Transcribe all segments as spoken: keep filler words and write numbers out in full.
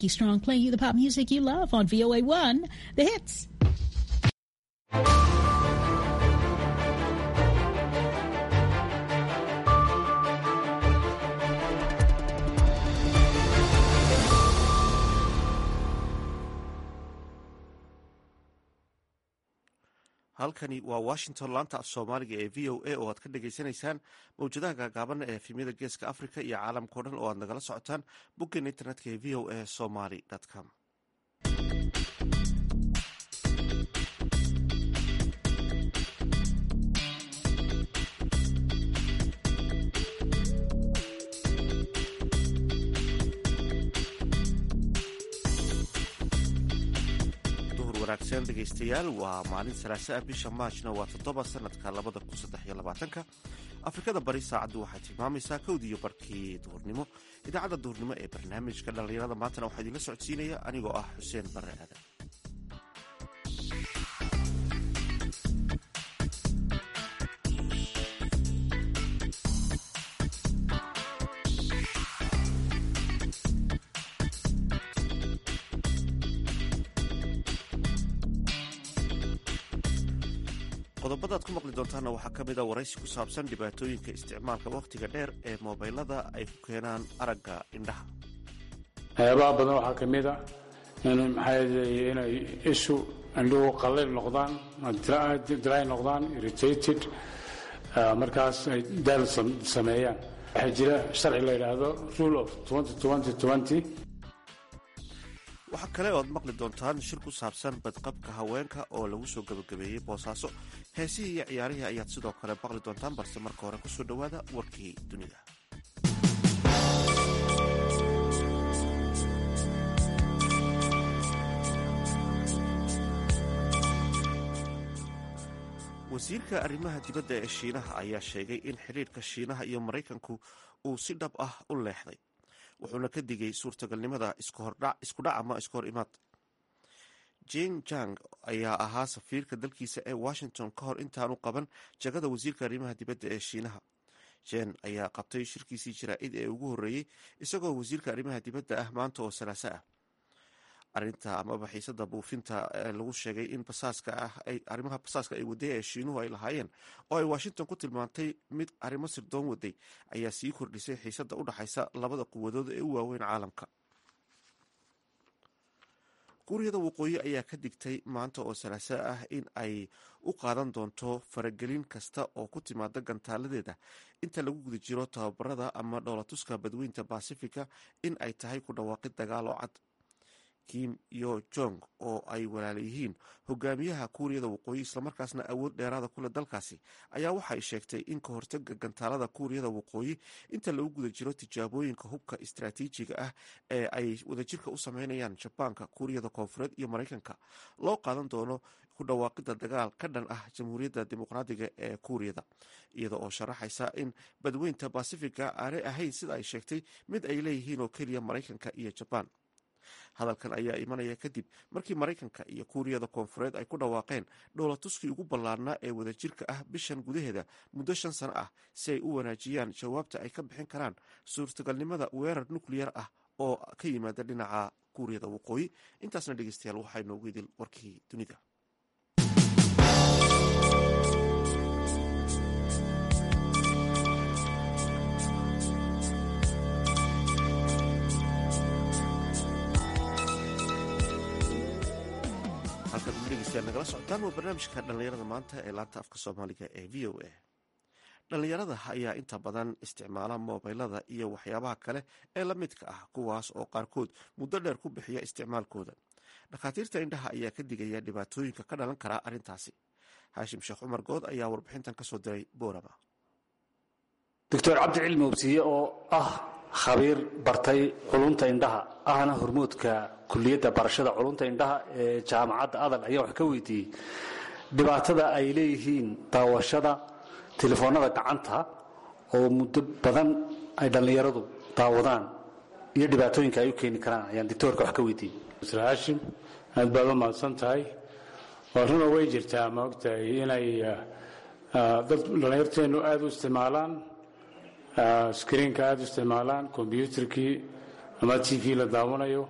Becky Strong playing you the pop music you love on V O A one, The Hits. halkani waa washington laanta af soomaaliga ee v o a oo aad ka dhagaysanaysaan mawjadaha gaagaaban ee efemyada geeska africa iyo caalamkao dhan oo aad nagala socotaan boggeena internetka ee v o a somaly com. wanaagsan dhegaystayaal, waa maalin salaasa ah, bisha maajna waa toddoba sanadka labada kun saddex iyo labaatanka. afrikada bari saacaddu waxay tilmaamaysaa kowdiiyo barkii duhurnimo. idaacadda duhurnimo ee barnaamijka dhallinyarada maantana waxaa idinla socodsiinaya anigoo ah xuseen barre aadan. qodobada ad ku maqli doontaana waxaa ka mid a waraysi ku saabsan dhibaatooyinka isticmaalka wakhtiga dheer ee moobaylada ay ku keenaan aragga indhaha. waxyaabaha badan waxaa ka mid a inay ishu indhuhu qallayl noqdaan, dry noqdaan, irritated, markaas ay daal sameeyaan. waxaa jira sharci la yidhaahdo rule of waxaa kale oad maqli doontaan shir ku saabsan badqabka haweenka oo lagu soo gabagabeeyey boosaaso. heesihii iyo ciyaarihii ayaad sidoo kale maqli doontaan, balse marka hore kusoo dhowaada warkii dunida. wasiirka arrimaha dibadda ee shiinaha ayaa sheegay in xidhiidhka shiinaha iyo maraykanku uu si dhab ah u leexday, wuxuuna ka digay suurtagalnimada iskudhac ama iska hor imaad. jing jang ayaa ahaa safiirka dalkiisa ee washington ka hor intaanu qaban jagada wasiirka arrimaha dibadda ee shiinaha. jen ayaa qabtay shirkiisii jaraa'id ee ugu horreeyey isagoo wasiirka arrimaha dibadda ah maanta oo salaaso ah. arinta amaba xiisada buufinta ee lagu sheegay in basaaska ah arrimaha basaaska ay waday ee shiinuhu ay lahaayeen oo ay washington ku tilmaantay mid arrimo sirdoon waday ayaa sii kordhisay xiisada u dhaxaysa labada quwadood ee u waaweyn caalamka. kuuriyada waqooyi ayaa ka digtay maanta oo salaaso ah in ay u qaadan doonto faragelin kasta oo ku timaada gantaaladeeda inta lagu guda jiro tababarada ama dhoolatuska badweynta basifiga in ay tahay ku dhawaaqid dagaal oo cad. kim yo jong oo ay walaala yihiin hogaamiyaha kuuriyada waqooyi islamarkaasna awood dheeraada kule dalkaasi ayaa waxay sheegtay in ka hortaga gantaalada kuuriyada waqooyi inta lagu guda jiro tijaabooyinka hubka istaraatiijiga ah ee ay wadajirka u sameynayaan jabaanka, kuuriyada koonfureed iyo maraykanka loo qaadan doono ku dhawaaqida dagaal ka dhan ah jamhuuriyadda dimuqraadiga ee kuuriyada, iyada oo sharaxaysa in badweynta basifiga aanay ahayn sida ay sheegtay mid ay leeyihiin oo keliya maraykanka iyo jabaan. hadalkan ayaa imanaya kadib markii maraykanka iyo kuuriyada koonfureed ay ku dhawaaqeen dhoolatuskii ugu ballaarnaa ee wadajirka ah bishan gudaheeda muddo shan sano ah si ay u wanaajiyaan jawaabta ay ka bixin karaan suurtagalnimada weerar nukliyar ah oo ka yimaada dhinaca kuuriyada waqooyi. intaasna dhegeystayaal waxaa inoogu idil warkii dunida. halkaad ugu dhegeystayaal nagala socotaan waa barnaamijka dhallinyarada maanta ee laanta afka soomaaliga ee v o a. dhallinyarada ayaa inta badan isticmaala moobaylada iyo waxyaabaha kale ee la midka ah, kuwaas oo qaarkood muddo dheer ku bixiya isticmaalkooda. dhakhaatiirta indhaha ayaa ka digaya dhibaatooyinka ka dhalan kara arrintaasi. haashim sheekh cumar good ayaa warbixintan kasoo diray boorama. doctor cabdi cilmi obsiye oo ah khabiir bartay culunta indhaha ahna hormoodka kuliyadda barashada culunta indhaha ee jaamacadda adal ayaa wax ka weydiiyey dhibaatada ay leeyihiin daawashada telefoonada gacanta oo muddo badan ay dhallinyaradu daawadaan iyo dhibaatooyinka ay u keeni karaan ayaan doctoorka wax ka weydiiyey. mr haashim aad baad u mahadsan tahay. waa runa way jirtaa ma ogtahay inay dad dhallinyarteennu aada u isticmaalaan screenka aada u isticmaalaan combyuutarkii ama t v la daawanayo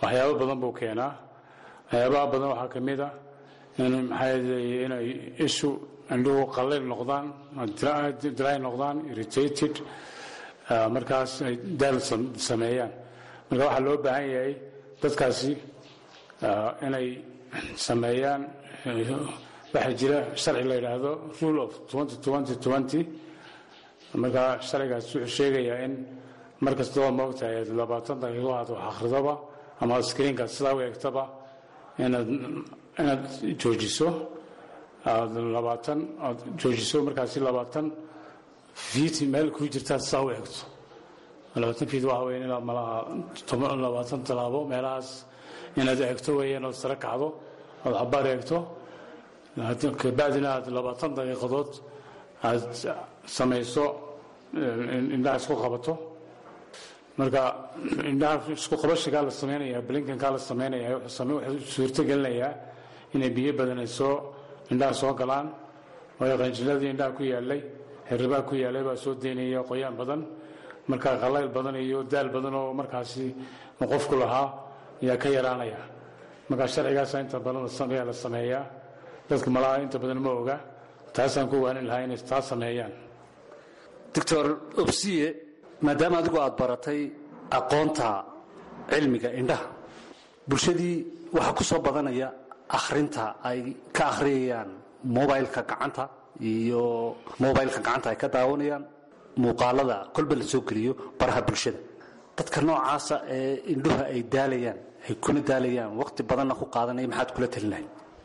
waxyaabo badan buu keenaa. waxyaabaha badan waxaa ka mid ah in maxay inay ishu indhuhu qallayl noqdaan, dry noqdaan, irritated, markaas ay daal sameeyaan. marka waxaa loo baahan yahay dadkaasi inay sameeyaan waxaa jira sharci la yidhaahdo rule of twenty twenty twenty. marka sharcigaas wuxuu sheegayaa in mar kastaba maogtahay labaatan daqiiqo aad wax akhridoba ama screenkaad sidaa u eegtaba inaad inaad joojiso aad labaatan aad joojiso markaasi labaatan fiit meel ku jirtaad sidaa u eegto. labaatan fiit waxa weeye inaad malaha labaatan talaabo meelahaas inaad eegto weeyaan ood sare kacdo ood cabaar eegto kabacdina aad labaatan daqiiqadood aad samayso indhaha isku qabato. marka indhaha isku qabashigaa la samaynaya blinkankaa la samaynaya wuxuu suurto gelinayaa inay biyo badan ay soo indhaha soo galaan. waayo qanjiladii indhaha ku yaalay xirribaa ku yaalay baa soo deynaya qoyaan badan. marka qallayl badan iyo daal badan oo markaasi qofku lahaa ayaa ka yaraanaya. marka sharcigaasa inta badan ayaa la sameeyaa. dadka malaha inta badan ma oga. taasaan ku waanin lahaa inay taa sameeyaan. doctor Obsiye, maadaama adigu aad baratay aqoonta cilmiga indhaha, bulshadii waxaa ku soo badanaya akhrinta ay ka akhriyayaan mobilka gacanta iyo mobilka gacanta ay ka daawanayaan muuqaalada kolba la soo geliyo baraha bulshada. dadka noocaasa ee indhuha ay daalayaan ay kuna daalayaan waqti badanna ku qaadanaya maxaad kula talin lahayd?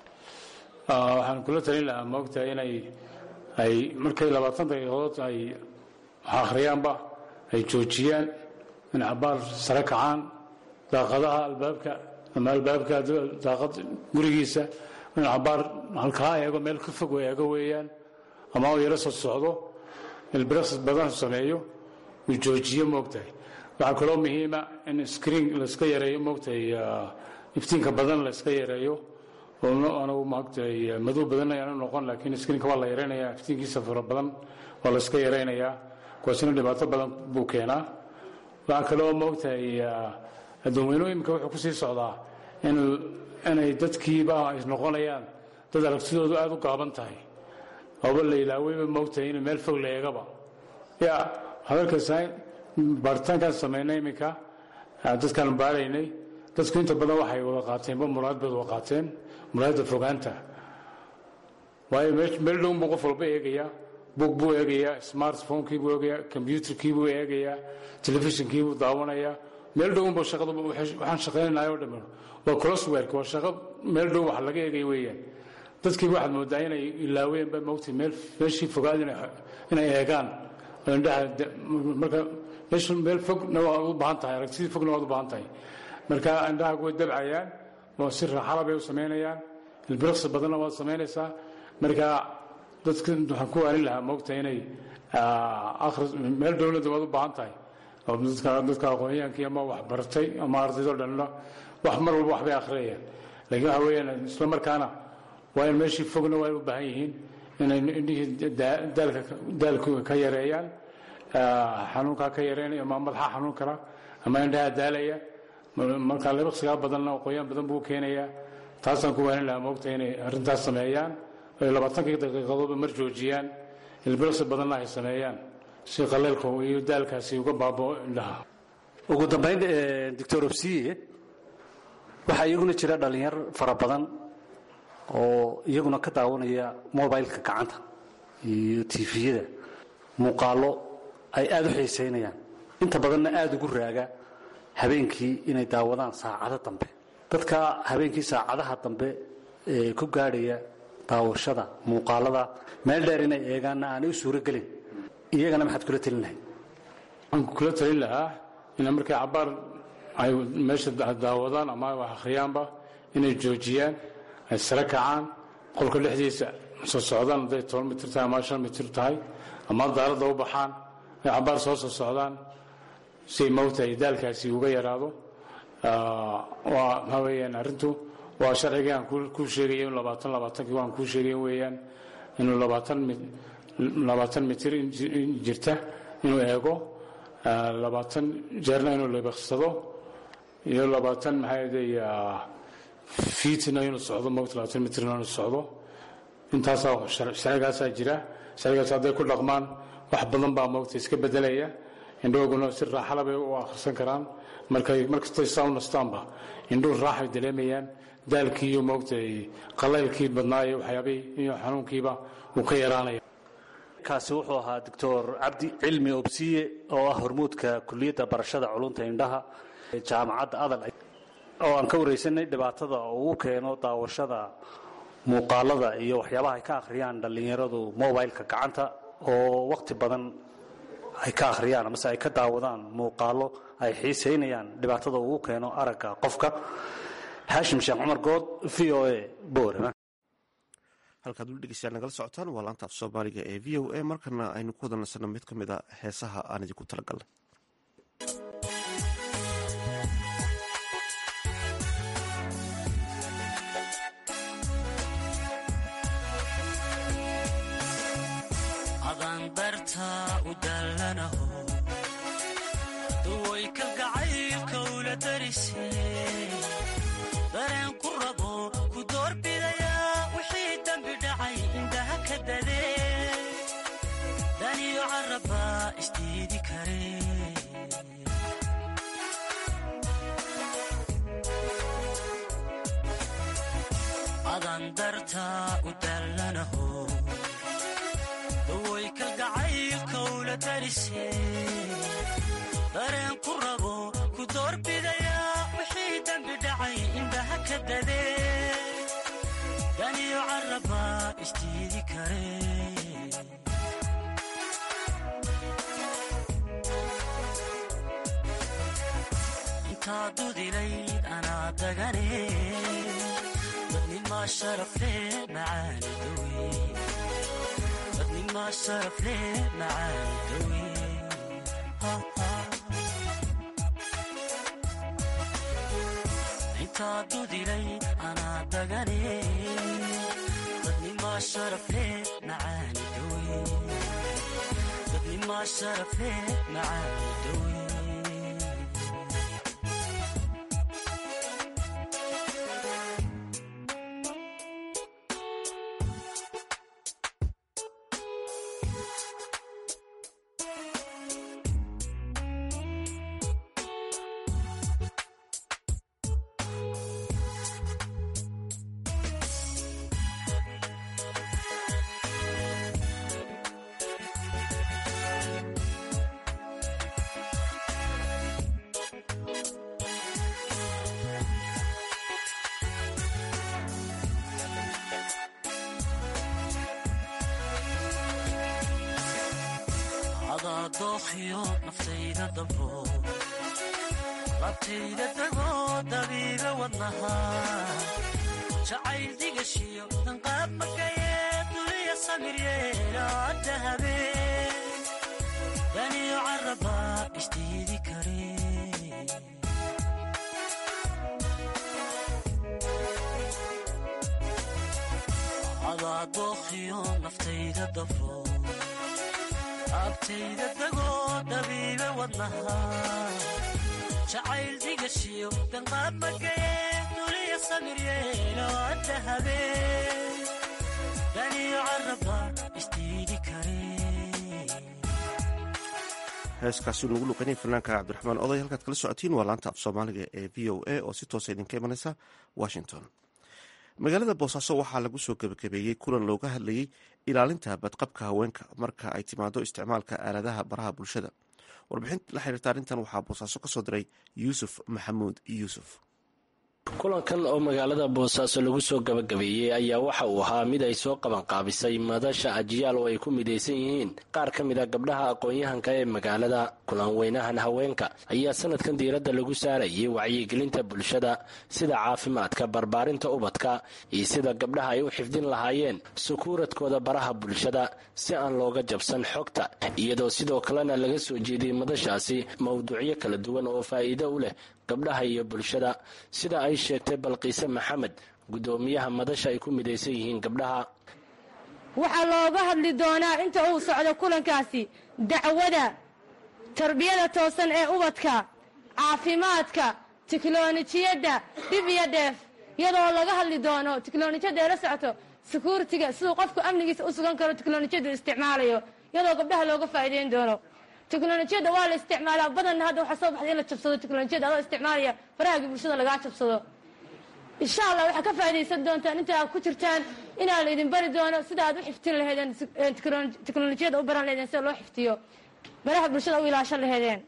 waxaan kula talin lahaa maogtahay inay ay markay labaatan daqiiqadood ay wax akhriyaanba ay joojiyaan, in cabaar sare kacaan, daaqadaha albaabka ama albaabka daaqad gurigiisa in cabaar halkaa eego meel ka fog eego weeyaan, ama uu yaro soo socdo ilbiriqs badan sameeyo uu joojiyo moogtahay. waxaa kaloo muhiima in screen layska yareeyo moogtahay, iftiinka badan layska yareeyo oo maogtahay madow badan ayaanu noqon, laakiin screenka waa la yaraynayaa, iftiinkiisa fara badan waa layska yaraynayaa. kuwaasina dhibaato badan buu keenaa. waxaa kaloo moogtahay addoonweynuhu imika wuxuu ku sii socdaa inay dadkiiba ay noqonayaan dad aragtidoodu aada u gaaban tahay, ooba la ilaaweyba moogtahay in meel fog la eegaba. ya hadalkaasa baaritaankaan samaynay iminka dadkaan baaraynay, dadku inta badan waxay wada qaateenba muraad bay wada qaateen, muraadda fogaanta. waayo meel dhown buu qof walba eegayaa, bug buu eegayaa, smartphonekii buu eegayaa, combyuterkii buu eegayaa, telefishinkii buu daawanayaa. meel dhownba shaqada waxaan shaqaynanahay oo dhammaan waa crosswork, waa shaqo meel dhow wax laga eegay weeyaan. dadkii waxaad moodaa inay ilaaweenba moogtay meel meeshii fogaad inay eegaan indhaha. marka meesha meel fogna waad u baahan tahay, aragtidii fogna waad u baahan tahay. marka indhaha way dabcayaan oo si raaxala bay u samaynayaan, ilbiriqsi badanna waad samaynaysaa. marka dadka waxaan ku waanin lahaa moogtahay inay akhris meel dowladda waad u baahan tahay. oo dadka dadka aqoonyahaankii ama wax bartay ama ardaydo dhanna wax mar walba waxbay akhriyayaan, laakiin waxa weeyaan isla markaana waa in meeshii fogna waa u baahan yihiin inay indhihii daalka daalku ka yareeyaan, xanuunkaa ka yareynaya ama madaxa xanuun kara ama indhaha daalaya. marka libiqsigaa badanna qoyaan badan buu keenayaa. taasaan ku waanin lahaa moogtahay inay arrintaas sameeyaan, ay labaatankii daqiiqadoodba mar joojiyaan, ilbiriqsi badanna ay sameeyaan si qaleelka iyo daalkaasi uga baabao indhaha. ugu dambayn doctor Obsiye, waxaa iyaguna jira dhalinyar fara badan oo iyaguna ka daawanaya mobilka gacanta iyo tviyada muuqaalo ay aada u xiiseynayaan, inta badanna aada ugu raaga habeenkii inay daawadaan saacado dambe. dadka habeenkii saacadaha dambe ee ku gaadhaya daawashada muuqaalada meel dheer inay eegaanna aanay u suuro gelin, iyagana maxaad kula talin lahayd? waxaan kula talin lahaa in markay cabaar ay meesha daawadaan ama wax akhriyaanba inay joojiyaan, ay sare kacaan, qolka dhexdiisa soo socdaan, hadday toban mitir tahay ama shan mitir tahay, ama daaradda u baxaan, ay cabaar soo soo socdaan siay moogtahay daalkaasi uga yaraado. waa maxaa weeyaan arrintu waa sharcigii aan kuu sheegaya in labaatan labaatankii waan kuu sheegay weeyaan inuu labaatan labaatan mitir jirta inuu eego, labaatan jeerna inuu libiqsado, iyo labaatan maxay fiitina inuu socdo moogta labaatan mitrna inuu socdo intaasaa sharcigaasaa jira sharcigaas hadday ku dhaqmaan wax badan baa moogta iska bedelaya indhooguna si raaxala bay u akhrisan karaan markay markastay saa u nastaanba indhuhu raaxay dareemayaan daalkii iyo moogta qalaylkii badnaaye waxyaabay iyo xanuunkiiba uu ka yaraanaya kaasi wuxuu ahaa doctor cabdi cilmi obsiye oo ah hormuudka kulliyadda barashada culunta indhaha ee jaamacadda adal oo aan ka waraysanay dhibaatada uu keeno daawashada muuqaalada iyo waxyaabaha ay ka akhriyaan dhallinyaradu mobileka gacanta oo waqti badan ay ka akhriyaan amase ay ka daawadaan muuqaalo ay xiisaynayaan dhibaatada uu keeno aragga qofka. haashim sheekh cumar good v o a boorama. halkaad ula dhegeystayaal nagala socotaan waa laanta af soomaaliga ee v o a markana aynu ku wada nasanno mid ka mid a heesaha aan idinku talagalnay. adaan darta u dallanaho duway kalgacaylka ula darisay dareen ku rabo ku doorbidaya wixii dambi dhacay indhaha ka dadee daniyo caraba isdiidi kare adaan darta u dallanaho duway kalgacaylka ula darisay dareen ku rabo ku doorbidaya wixii dambi dhacay indhaha ka dadee daniyo caraba isdiidi kare intaa dudilayd anaa dagane dadnimaa sharafle macaani dawe dadnimaa sharafle macaani dawe intaa dudilay anaa dagane dadnimaa sharafle macaani dawe dadnimaa sharafle macaani dawe dookhiyo naftayda dabro labtayda dagoo dabiiba wadnaha jacayl digashiyo danqaab makayee duliya samir yeelaada habeen daniyo caraba isdiidi kare adaa dookhiyo naftayda dabro abtayda dagoo dabiiba wadnaha jacayl digashiyo danqaab makayee duliya samir yeelaada habeen daniyo caraba isdiidi kare. heeskaasi nagu luqaynaya fanaanka cabdiraxmaan oday halkaad kala socotiin waa laanta af soomaaliga ee v o a oo si toosa idinka imanaysa washington. magaalada boosaaso waxaa lagu soo gebagabeeyey kulan looga hadlayey ilaalinta badqabka haweenka marka ay timaado isticmaalka aaladaha baraha bulshada. warbixin la xiriirta arrintan waxaa boosaaso ka soo diray yuusuf maxamuud yuusuf. kulankan oo magaalada boosaaso lagu soo gabagabeeyey ayaa waxa uu ahaa mid ay soo qabanqaabisay madasha ajiyaal oo ay ku midaysan yihiin qaar ka mid a gabdhaha aqoon-yahanka ee magaalada. kulan weynahan haweenka ayaa sanadkan diiradda lagu saarayay wacyigelinta bulshada sida caafimaadka, barbaarinta ubadka iyo sida gabdhaha ay u xifdin lahaayeen sukuuradkooda baraha bulshada si aan looga jabsan xogta, iyadoo sidoo kalena laga soo jeediyey madashaasi mawduucyo kala duwan oo faa'iido u leh gabdhaha iyo bulshada, sida ay sheegtay balqiise maxamed, guddoomiyaha madasha ay ku midaysan yihiin gabdhaha. waxaa looga hadli doonaa inta uu socdo kulankaasi dacwada, tarbiyada toosan ee ubadka, caafimaadka, tiknolojiyadda dhib iyo dheef iyadoo laga hadli doono tiknolojiyadda ee la socoto security-ga siduu qofku amnigiisa u sugan karo tiknolojiyaddu isticmaalayo iyadoo gabdhaha looga faa'iideyn doono tiknolojiyadda waa la isticmaalaa badanna hadda waxaa soo baxday in la jabsado tiknolojiyadda adoo isticmaalaya farahagii bulshada lagaa jabsado insha allah waxaa ka faa'iidaysan doontaan inta aad ku jirtaan inaa la idin bari doono sida aad u xiftin laheedeen tiknolojiyadda u baran laheedeen sida loo xiftiyo baraha bulshada u ilaashan laheedeen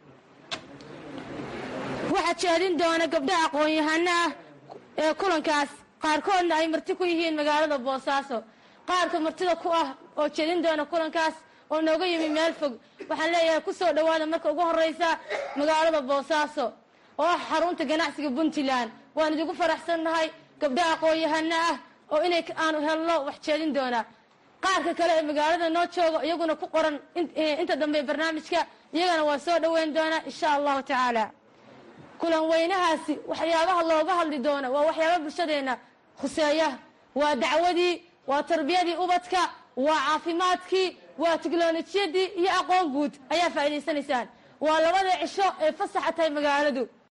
waxaa jeedin doona gabdhaha aqoon-yahano ah ee kulankaas qaarkoodna ay marti ku yihiin magaalada boosaaso qaarka martida ku ah oo jeedin doona kulankaas oo nooga yimi meel fog waxaan leeyahay ku soo dhowaada marka ugu horraysa magaalada boosaaso oo ah xarunta ganacsiga puntland waan idigu faraxsannahay gabdhaha aqoon-yahano ah oo inay aanu helno wax jeedin doonaa qaarka kale ee magaalada noo joogo iyaguna ku qoran inta dambe barnaamijka iyagana waa soo dhoweyn doonaa insha allahu tacaala kulan weynahaasi waxyaabaha looga hadli doono waa waxyaaba bulshadeenna khuseeya waa dacwadii waa tarbiyadii ubadka waa caafimaadkii waa tiknolojiyadii iyo aqoon guud ayaa faa'iidaysanaysaan waa labada cisho ee fasaxa tahay magaaladu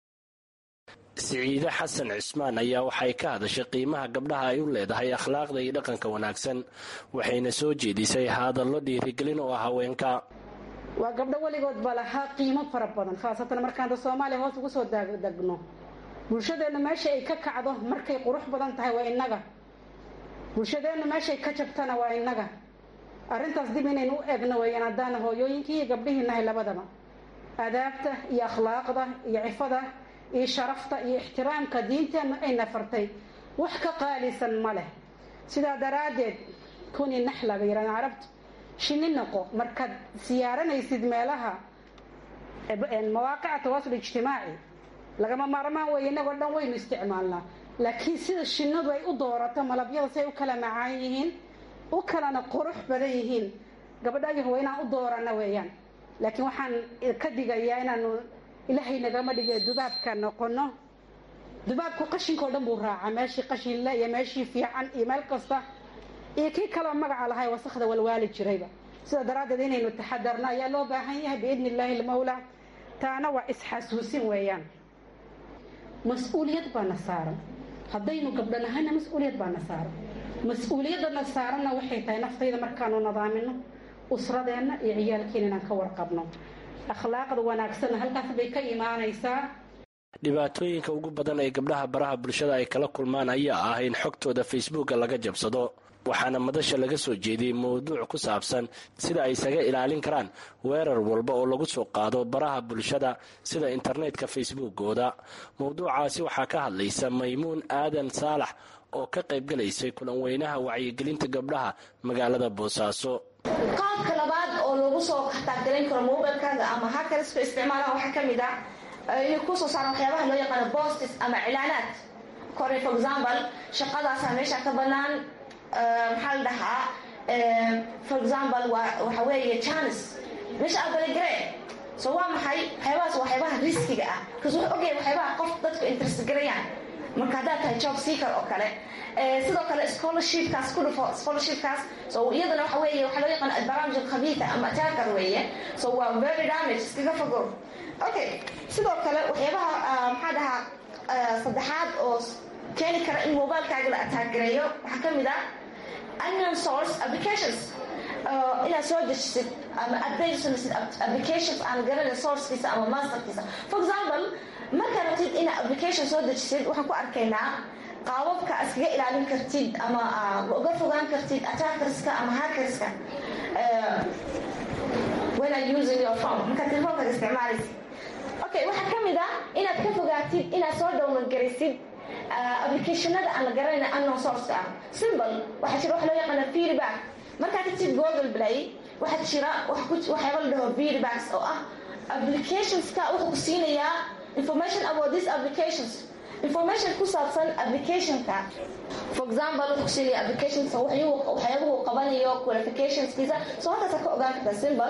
siciide xasan cismaan ayaa waxay ka hadashay qiimaha gabdhaha ay u leedahay akhlaaqda iyo dhaqanka wanaagsan waxayna soo jeedisay hadallo dhiirigelin oo ah haweenka waa gabdho weligood ba lahaa qiimo fara badan khaasatan markaan soomaaliya hoos ugu soo degno bulshadeenna meesha ay ka kacdo markay qurux badan tahay waa innaga bulshadeenna meeshay ka jabtana waa innaga arrintaas dib inaynu u egno weeyaan haddaan hooyooyinkii iyo gabdhihii nahay labadaba adaabta iyo akhlaaqda iyo cifada iyo sharafta iyo ixtiraamka diinteenna ay nafartay wax ka qaalisan ma leh sidaa daraaddeed kuni naxla bay yidhahdaan carabtu shinni noqo markaad siyaaranaysid meelaha mawaaqica tawaasul ijtimaaci lagama maarmaan weeye innagoo dhan waynu isticmaalnaa laakiin sida shinnadu ay u doorato malabyada si ay u kala macaan yihiin u kalana qurux badan yihiin gabadhayahu waa inaan u doorana weeyaan laakiin waxaan ka digayaa inaanu ilaahay nagama dhige dubaabka noqono dubaabku qashinkao dhan buu raacaa meeshii qashinle iyo meeshii fiican iyo meel kasta iyo kii kaloo magaca lahay wasakda walwaali jirayba sida daraaddeed inaynu taxadarno ayaa loo baahan yahay biidni illaahi almawlaa taana waa isxasuusin weeyaan mas-uuliyad baana saaran haddaynu gabdho nahayna mas-uuliyad baana saaran mas-uuliyadana saaranna waxay tahay naftayda markaanu nadaamino usradeenna iyo ciyaalkiina inaan ka warqabno akhlaaqda wanaagsanna halkaas bay ka imaanaysaa dhibaatooyinka ugu badan ee gabdhaha baraha bulshada ay kala kulmaan ayaa ah in xogtooda facebooka laga jabsado waxaana madasha laga soo jeediyey mowduuc ku saabsan sida ay isaga ilaalin karaan weerar walba oo lagu soo qaado baraha bulshada sida internetka facebookooda mowduucaasi waxaa ka hadlaysa maymuun aadan saalax oo ka qaybgalaysay kulan weynaha wacyigelinta gabdhaha magaalada boosaaso qaabka labaad oo lagu soo taagdalayn karo mobilkaaga ama hakarska isticmaalaha waxaa ka mid ah inay ku soo saaraan waxyaabaha loo yaqaano bostis ama cilaanaad kore for example shaqadaasaa meesha ka banaan maxaa la dhahaa for example waxa weeye janis meesha abalagare so waa maxay waxyaabahaas waa waxyaabaha riskiga ah because wuxuu ogyahay waxyaabaha qof dadku interest garayaan marka haddaad tahay job seeker oo kale sidoo kale scholarshipkaas ku dhufo scholarshipkaas so iyadana waxa weeye waxaa loo yaqaan barnaamij khabiita ama attacker weeye so waa very damage iskaga fogo okay sidoo kale waxyaabaha maxaa dhahaa saddexaad oo keeni kara in mobilekaaga la attaagareeyo waxaa ka mid ah unknown source applications inaad soo dejisid ama update samaysid applications aan garanay sourcekiisa ama masterkiisa for example markaad rabtid inaad application soo dejisid waxaan ku arkaynaa qaababka iskaga ilaalin kartid ama uga fogaan kartid attackerska ama hackerska when I'm using your phone markaad telefoonkaga isticmaalaysid okay waxaa ka mid ah inaad ka fogaatid inaad soo download garaysid applicationada aan la garanayna unknown source ah simple waxaa jira waxa loo yaqaana feedback markaad tagtid google play waxaa jira waxyaaba la dhaho feedbacks oo ah applicationska wuxuu ku siinayaa information about these applications information ku saabsan applicationka for example wuxuu ku siinaya applications waxyaabuhu qabanayo qualificationskiisa so halkaasa ka ogaan kartaa simple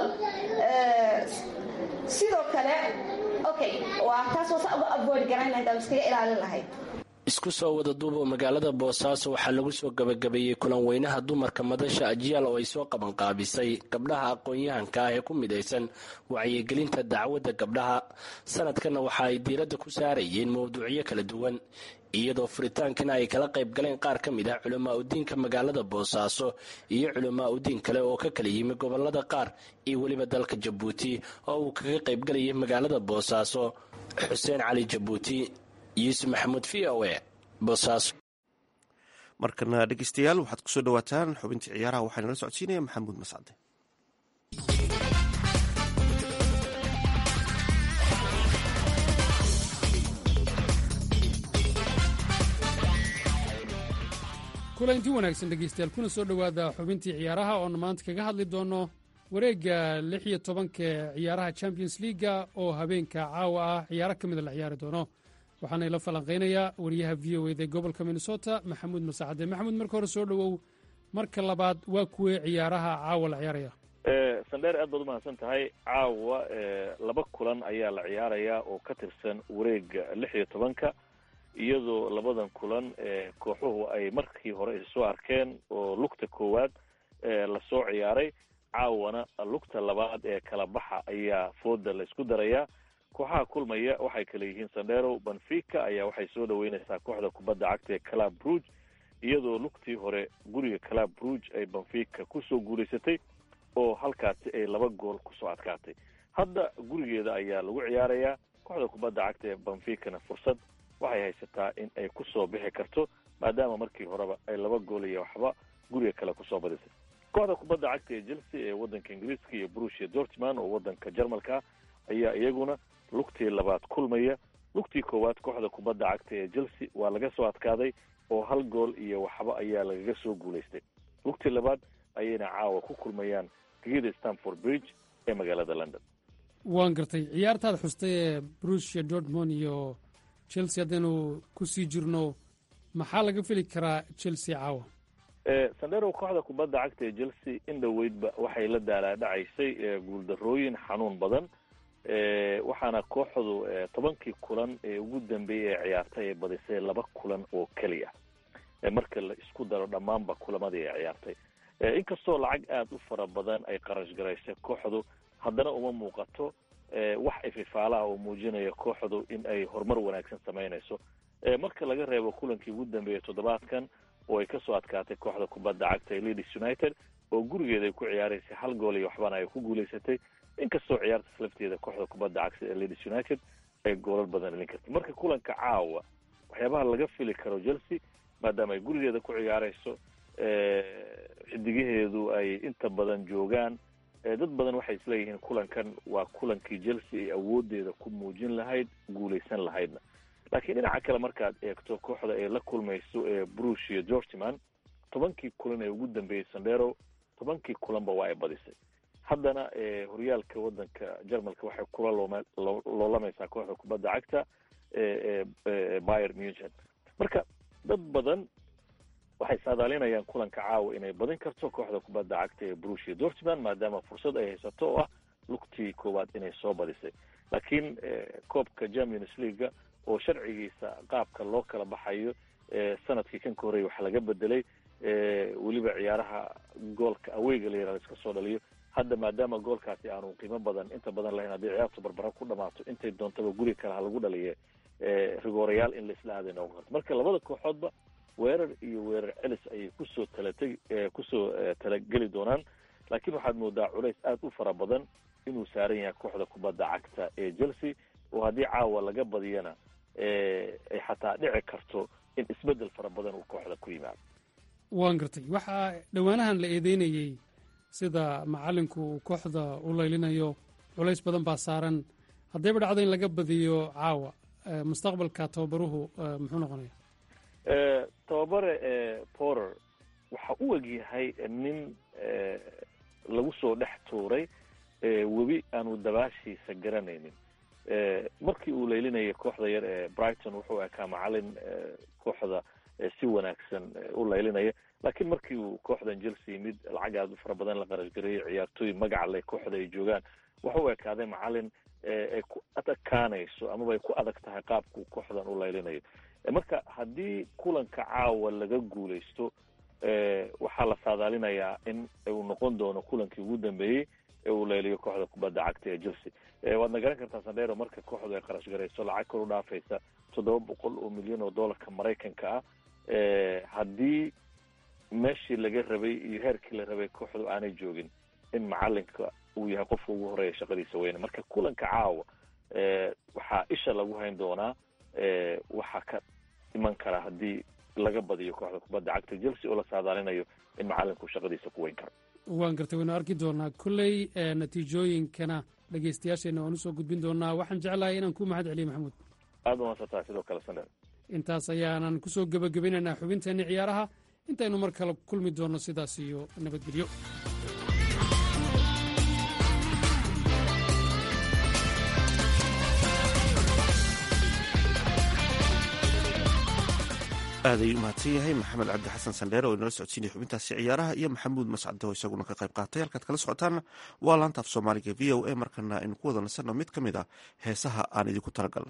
sidoo kale okay waa taas waa sa uga avoid garayn lahayd ama iskaga ilaalin lahayd isku soo wada duubo magaalada boosaaso waxaa lagu soo gabagabeeyey kulan weynaha dumarka madasha ajiyaal oo ay soo qabanqaabisay gabdhaha aqoon-yahanka ah ee ku midaysan wacyigelinta dacwadda gabdhaha sanadkanna waxa ay diiradda ku saarayeen mawduucyo kala duwan iyadoo furitaankana ay kala qayb galeen qaar ka mid ah culamaa udiinka magaalada boosaaso iyo culamaa udiin kale oo ka kala yimi gobolada qaar iyo weliba dalka jabuuti oo uu kaga qaybgalayay magaalada boosaaso xuseen cali jabuuti yuusuf maxamuud v o e boosaaso. markana dhegeystayaal waxaad kusoo dhawaataan xubintii ciyaaraha waxaa nala socodsiinaya maxamuud mascade. kulanti wanaagsan dhegeystayaal kuna soo dhowaada xubintii ciyaaraha oona maanta kaga hadli doono wareegga lix iyo tobanka ciyaaraha champions leaga oo habeenka caawa ah ciyaaro ka mida la ciyaari doono waxaana ila falanqaynayaa wariyaha v o eda gobolka minnesota maxamuud masacade. maxamuud marka hore soo dhowow, marka labaad waa kuwee ciyaaraha caawa la ciyaaraya? sandheer aad baad umahadsan tahay. caawa laba kulan ayaa la ciyaarayaa oo ka tirsan wareegga lix iyo tobanka iyadoo labadan kulan kooxuhu ay markii hore isoo arkeen oo lugta koowaad lasoo ciyaaray. caawana lugta labaad ee kala baxa ayaa fooda la isku darayaa. kooxaha kulmaya waxay kala yihiin sandero. benfica ayaa waxay soo dhaweynaysaa kooxda kubadda cagta ee club brugge iyadoo lugtii hore guriga club brugge ay benfica kusoo guulaysatay oo halkaasi ay laba gool kusoo adkaatay. hadda gurigeeda ayaa lagu ciyaarayaa. kooxda kubadda cagta ee benficana fursad waxay haysataa in ay kusoo bixi karto maadaama markii horeba ay laba gool iyo waxba guriga kale kusoo badisay. kooxda kubadda cagta ee chelsea ee waddanka ingiriiska iyo borussia dortmund oo waddanka jarmalka ayaa iyaguna lugtii labaad kulmaya. lugtii koowaad kooxda kubadda cagta ee chelsea waa laga soo adkaaday oo hal gool iyo waxba ayaa lagaga soo guulaystay. lugtii labaad ayayna caawa ku kulmayaan gegida stamford bridge ee magaalada london. waan gartay. ciyaartaad xustay ee borussia dortmund iyo chelsea haddaynu kusii jirno maxaa laga fili karaa chelsea caawa? sandero, kooxda kubadda cagta ee chelsea in dhoweydba waxay la daalaadhacaysay guuldarooyin xanuun badan waxaana kooxdu tobankii kulan ee ugu dambeeyey ee ciyaartay ay badisay laba kulan oo keliya marka la isku daro dhammaanba kulamadii ay ciyaartay. inkastoo lacag aada u fara badan ay qarash garaysay kooxdu haddana uma muuqato wax ififaalaha oo muujinaya kooxdu in ay horumar wanaagsan samaynayso. marka laga reebo kulankii ugu dambeeyey toddobaadkan oo ay kasoo adkaatay kooxda kubadda cagta ee leeds united oo gurigeeda ay ku ciyaaraysay hal gool iyo waxbana ay ku guulaysatay. inkastoo ciyaartas lafteeda kooxda kubadda cagta ee leeds united ay goolal badan dhalin kartay. marka kulanka caawa waxyaabaha laga fili karo chelsea maadaama ay gurigeeda ku ciyaarayso xidigaheedu ay inta badan joogaan. dad badan waxay isleeyihiin kulankan waa kulankii chelsea ay awoodeeda ku muujin lahayd guulaysan lahaydna. laakiin dhinaca kale markaad eegto kooxda ay la kulmayso ee borussia dortmund tobankii kulan ee ugu dambeeyey sandero tobankii kulanba waa ay badisay. haddana horyaalka waddanka jarmalka waxay kula loolamaysaa kooxda kubadda cagta ee bayer munchen. marka dad badan waxay saadaalinayaan kulanka caawa inay badin karto kooxda kubadda cagta ee borussia dortmund maadaama fursad ay haysato oo ah lugtii koowaad inay soo badisay. laakiin koobka champions leaga oo sharcigiisa qaabka loo kala baxayo sanadkii kan ka horreeyay waxaa laga bedelay weliba ciyaaraha goolka aweyga la yihahdo iska soo dhaliyo. hadda maadaama goolkaasi aanu qiimo badan inta badan lahayn haddii ciyaartu barbara ku dhamaato intay doontaba guri kale ha lagu dhaliye rigoorayaal in laisla aaday noqon karto. marka labada kooxoodba weerar iyo weerar celis ayay kusoo talatay kusoo talageli doonaan. laakiin waxaad moodaa culays aada u fara badan inuu saaran yahay kooxda kubadda cagta ee chelsea oo haddii caawa laga badiyana ay xataa dhici karto in isbedel fara badan uu kooxda ku yimaado. waan gartay. waxaa dhowaanahan la eedeynayey sida macalinku uu kooxda u laylinayo culays badan baa saaran. haddayba dhacdo in laga badiyo caawa mustaqbalka tababaruhu muxuu noqonaya? tababare porer waxa u egyahay nin lagu soo dhex tuuray webi aanu dabaashiisa garanaynin. markii uu laylinayay kooxda yar ee brighton wuxuu ekaa macalin kooxda si wanaagsan u laylinaya. laakiin markii uu kooxdan chelsea yimid lacag aada u fara badan la qarash gareeyay ciyaartooy magaca leh kooxda ay joogaan wuxuu ekaaday macalin ay ku adakaanayso amaba ay ku adag tahay qaabkuu kooxdan u laylinayo. marka haddii kulanka caawa laga guulaysto waxaa la saadaalinayaa in uu noqon doono kulankii ugu dambeeyey ee uu leeliyo kooxda kubadda cagta ee chelsea waadna garan kartaa sandero marka kooxdu ay qarash garayso lacag kor u dhaafaysa toddoba boqol oo milyan oo dollarka maraykanka ah haddii meeshii laga rabay iyo heerkii la rabay kooxdu aanay joogin in macalinka uu yahay qofka ugu horeeya shaqadiisa weyne marka kulanka caawa waxaa isha lagu hayn doonaa waxaa ka iman kara haddii laga badiyo kooxda kubadda cagta chelsea oo la saadaalinayo in macalinku shaqadiisa ku weyn karo waan gartay waynu arki doonaa kolley natiijooyinkana dhegaystayaasheenna waan usoo gudbin doonaa waxaan jeclahay inaan ku mahad celiyo maxamuud aada umaadsantahay sidoo kale sandher intaas ayaanan kusoo gebagabinaynaa xubinteenna ciyaaraha intaynu mar kale kulmi doonno sidaas iyo nabadgelyo aaday u mahadsan yahay maxamed cabdi xasan sandheere oo inala socodsiinaya xubintaasi ciyaaraha iyo maxamuud mascade oo isaguna ka qayb qaatay halkaad kala socotaanna waa laanta af soomaaliga v o a markana aynu ku wada nasanno mid ka mid ah heesaha aan idinku talagalnay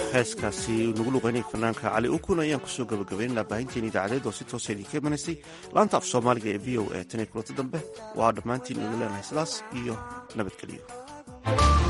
heeskaasi nagu luqeynay fanaanka cali ukun ayaan kusoo gabagabaynaynaa baahinteen idaacadeed oo si toosa idinka imanaysay laanta af soomaaliga ee v o a tan iyo kulanta dambe waa dhammaantiin igu leenahay sidaas iyo nabadgelyo.